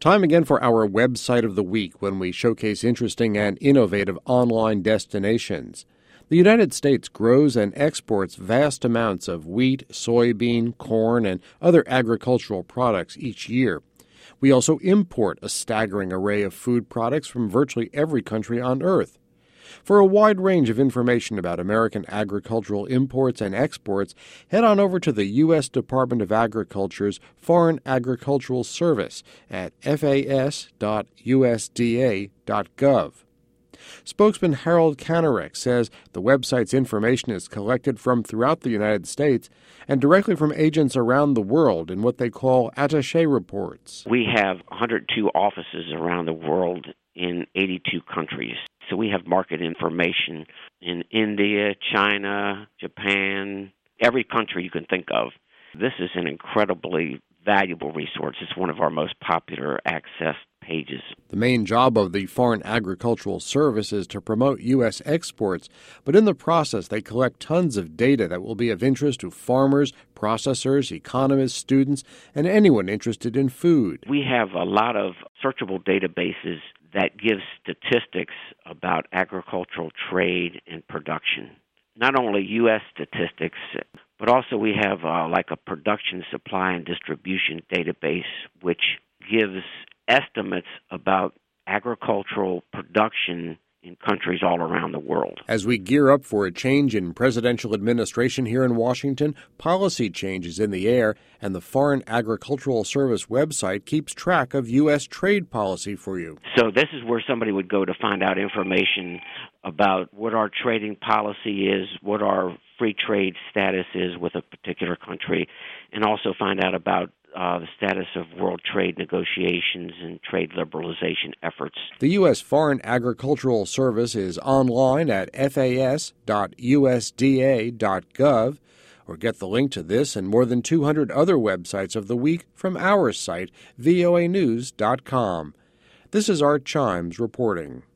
Time again for our website of the week when we showcase interesting and innovative online destinations. The United States grows and exports vast amounts of wheat, soybean, corn, and other agricultural products each year. We also import a staggering array of food products from virtually every country on Earth. For a wide range of information about American agricultural imports and exports, head on over to the U.S. Department of Agriculture's Foreign Agricultural Service at fas.usda.gov. Spokesman Harold Kanarek says the website's information is collected from throughout the United States and directly from agents around the world in what they call attaché reports. We have 102 offices around the world in 82 countries. So we have market information in India, China, Japan, every country you can think of. This is an incredibly valuable resource. It's one of our most popular accessed pages. The main job of the Foreign Agricultural Service is to promote U.S. exports, but in the process they collect tons of data that will be of interest to farmers, processors, economists, students, and anyone interested in food. We have a lot of searchable databases that give statistics about agricultural trade and production. Not only U.S. statistics, but also we have like a production, supply, and distribution database, which gives estimates about agricultural production in countries all around the world. As we gear up for a change in presidential administration here in Washington, policy change is in the air, and the Foreign Agricultural Service website keeps track of U.S. trade policy for you. So this is where somebody would go to find out information about what our trading policy is, what our free trade status is with a particular country, and also find out about the status of world trade negotiations and trade liberalization efforts. The U.S. Foreign Agricultural Service is online at fas.usda.gov, or get the link to this and more than 200 other websites of the week from our site, voanews.com. This is Art Chimes reporting.